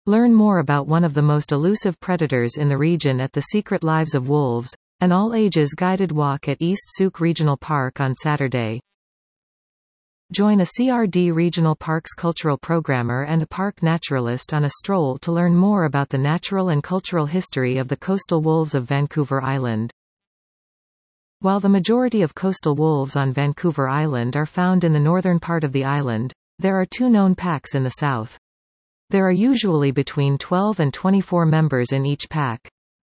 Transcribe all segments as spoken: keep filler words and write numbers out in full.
Learn more about one of the most elusive predators in the region at The Secret Lives of Wolves, an all-ages guided walk at East Souk Regional Park on Saturday. Join a C R D Regional Parks cultural programmer and a park naturalist on a stroll to learn more about the natural and cultural history of the coastal wolves of Vancouver Island. While the majority of coastal wolves on Vancouver Island are found in the northern part of the island, there are two known packs in the south. There are usually between twelve and twenty-four members in each pack.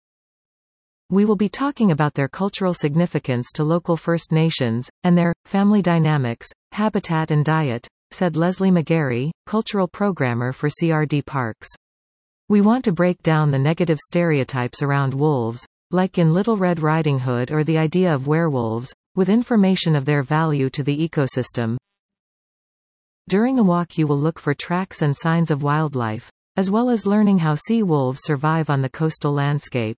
We will be talking about their cultural significance to local First Nations, and their family dynamics, habitat and diet, said Leslie McGarry, cultural programmer for C R D Parks. We want to break down the negative stereotypes around wolves, like in Little Red Riding Hood or the idea of werewolves, with information of their value to the ecosystem. During a walk you will look for tracks and signs of wildlife, as well as learning how sea wolves survive on the coastal landscape.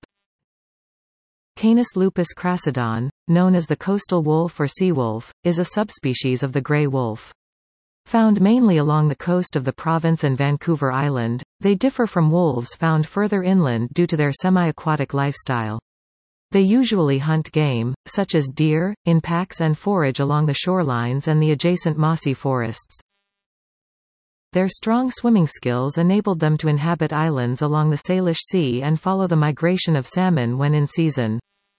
Canis lupus crassidon, known as the coastal wolf or sea wolf, is a subspecies of the grey wolf. Found mainly along the coast of the province and Vancouver Island, they differ from wolves found further inland due to their semi-aquatic lifestyle. They usually hunt game, such as deer, in packs and forage along the shorelines and the adjacent mossy forests. Their strong swimming skills enabled them to inhabit islands along the Salish Sea and follow the migration of salmon when in season.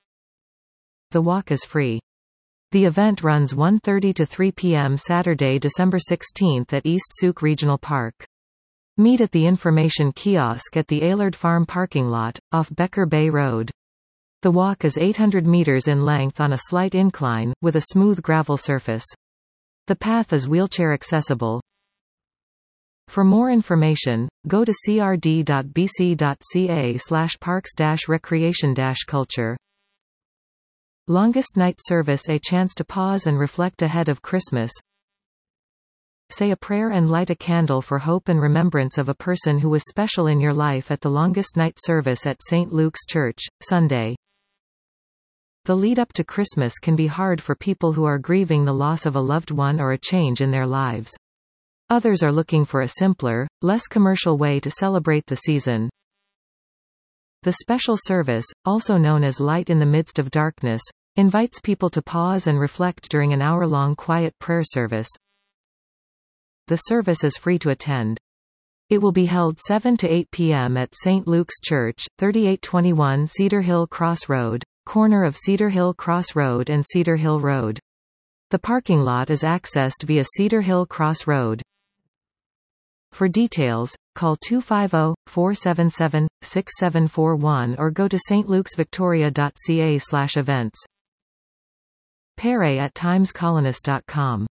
The walk is free. The event runs one thirty to three p m Saturday, December sixteenth at East Souk Regional Park. Meet at the information kiosk at the Aylard Farm parking lot, off Becker Bay Road. The walk is eight hundred meters in length on a slight incline, with a smooth gravel surface. The path is wheelchair accessible. For more information, go to c r d dot b c dot c a slash parks dash recreation dash culture. Longest night service, a chance to pause and reflect ahead of Christmas. Say a prayer and light a candle for hope and remembrance of a person who was special in your life at the longest night service at Saint Luke's Church, Sunday. The lead up to Christmas can be hard for people who are grieving the loss of a loved one or a change in their lives. Others are looking for a simpler, less commercial way to celebrate the season. The special service, also known as Light in the Midst of Darkness, invites people to pause and reflect during an hour-long quiet prayer service. The service is free to attend. It will be held seven to eight p m at Saint Luke's Church, thirty-eight twenty-one Cedar Hill Cross Road, corner of Cedar Hill Cross Road and Cedar Hill Road. The parking lot is accessed via Cedar Hill Cross Road. For details, call two five zero, four seven seven, six seven four one or go to s t lukes victoria dot c a slash events. Pere at times colonist dot com